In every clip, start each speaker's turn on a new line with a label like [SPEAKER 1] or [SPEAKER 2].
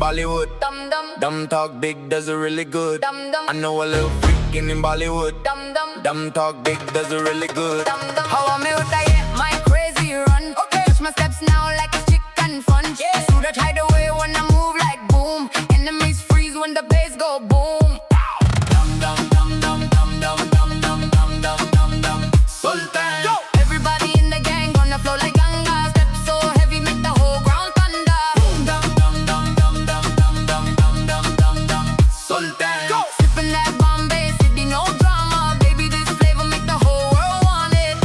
[SPEAKER 1] Bollywood.
[SPEAKER 2] Dum dum,
[SPEAKER 1] Dumb talk big, does it really good.
[SPEAKER 2] dum dum,
[SPEAKER 1] I know a little freaking in Bollywood.
[SPEAKER 2] dum dum,
[SPEAKER 1] Dumb talk big, does it really good.
[SPEAKER 2] dum dum. How am I with my crazy run? Okay, touch my steps now like a chicken fun. Yeah. I shoot a hide away when I move like boom. Enemies freeze when the bass go boom. Dum dum dum dum dum dum dum dum dum dum dum dum.
[SPEAKER 1] Sultan.
[SPEAKER 2] Go. Everybody in the gang gonna flow like Ganga. Step so heavy, make the whole ground thunder.
[SPEAKER 1] Boom. Dum dum dum dum dum dum dum dum dum dum dum. Sultan.
[SPEAKER 2] Go. Sipping that Bombay City, no drama. Baby, this flavor make the whole world want it.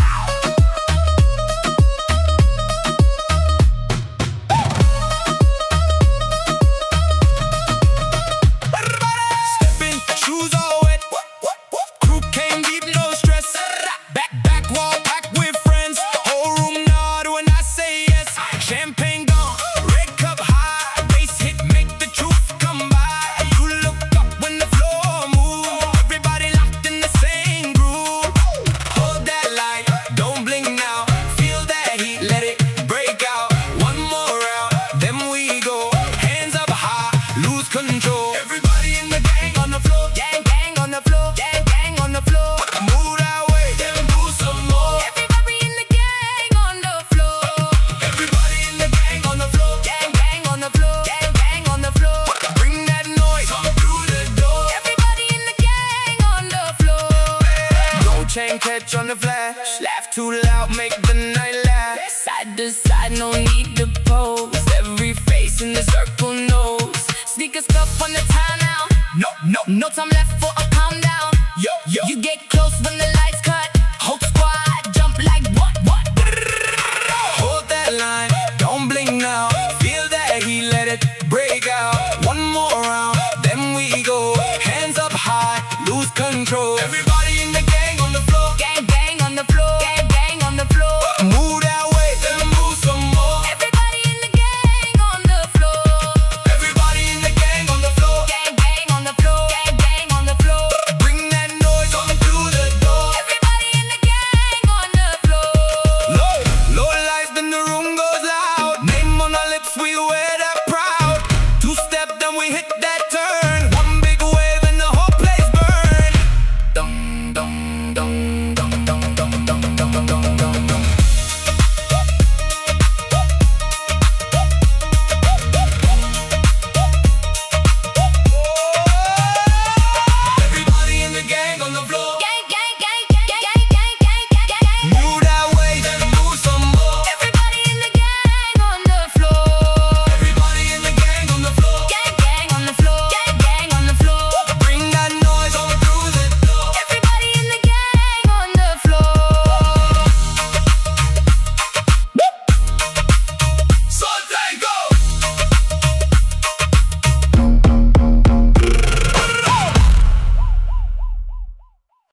[SPEAKER 1] Stepping, shoes all wet. Crew came deep, no stress. Back wall packed with friends. Whole room nod when I say yes. Champagne gone, red cup high. Bass hit, make the truth come by. You look up when the floor move. Everybody locked in the same groove. Hold that light, don't blink now. Feel that heat, let it break out. One more round, then we go. Hands up high, lose control. Everybody in the gang on the floor.
[SPEAKER 2] Gang, gang on the floor. Gang, gang on the floor.
[SPEAKER 1] Move that way, then move some more.
[SPEAKER 2] Everybody in the gang on the floor.
[SPEAKER 1] Everybody in the gang on the floor.
[SPEAKER 2] Gang, gang on the floor. Gang, gang on the floor.
[SPEAKER 1] Bring that noise, come through the door.
[SPEAKER 2] Everybody in the gang on the floor.
[SPEAKER 1] Gold chain catch on the flash. Laugh too loud, make the night last.
[SPEAKER 2] Side to side, no need to pose. Every face in the circle knows. Sneakers cuff on the time now.
[SPEAKER 1] No,
[SPEAKER 2] No time left for a calm down.
[SPEAKER 1] yo.
[SPEAKER 2] You get close when the